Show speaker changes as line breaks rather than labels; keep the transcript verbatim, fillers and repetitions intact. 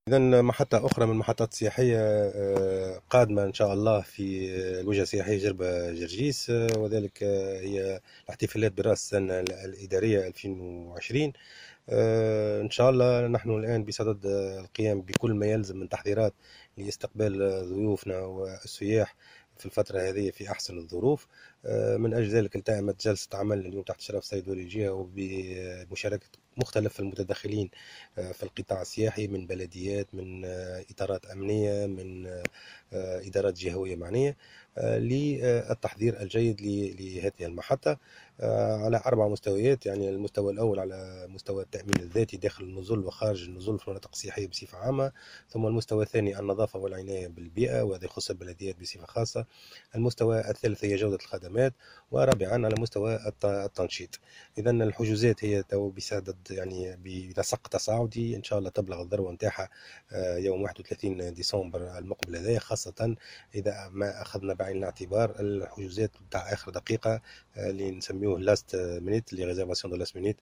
إذا محطة أخرى من المحطات السياحية آه، قادمة إن شاء الله في الوجهة السياحية جربة جرجيس، آه، وذلك آه، هي الاحتفالات برأس السنة الإدارية ألفين وعشرين. آه، إن شاء الله نحن الآن بصدد آه، القيام بكل ما يلزم من تحضيرات لاستقبال آه، ضيوفنا والسياح في الفترة هذه في أحسن الظروف. آه، من أجل ذلك التئمت جلسة عمل اليوم تحت إشراف السيد ولي الجهة وبمشاركة مختلف المتدخلين آه، في القطاع السياحي، من بلديات، من آه، إطارات أمنية، من آه، آه، إدارات جهوية معنية، آه، للتحضير الجيد ل- لهذه المحطة آه، على أربع مستويات. يعني المستوى الأول على مستوى التأمين الذاتي داخل النزل وخارج النزل في المناطق السياحية بصفة عامة. ثم المستوى الثاني النظافة والعناية بالبيئة، وهذا يخص البلديات بصفة خاصة. المستوى الثالث هي جودة الخدمات. ورابعا على مستوى الت- التنشيط. إذا الحجوزات هي تو بصدد يعني بنسق تصاعدي، إن شاء الله تبلغ الذروة نتاعها آه، يوم واحد وثلاثين ديسمبر المقبل هذا، خاصة إذا ما أخذنا بعين الاعتبار الحجوزات بتاع آخر دقيقة، اللي نسميوه لاست مينيت، اللي ريزرفاسيون دو لاست مينيت.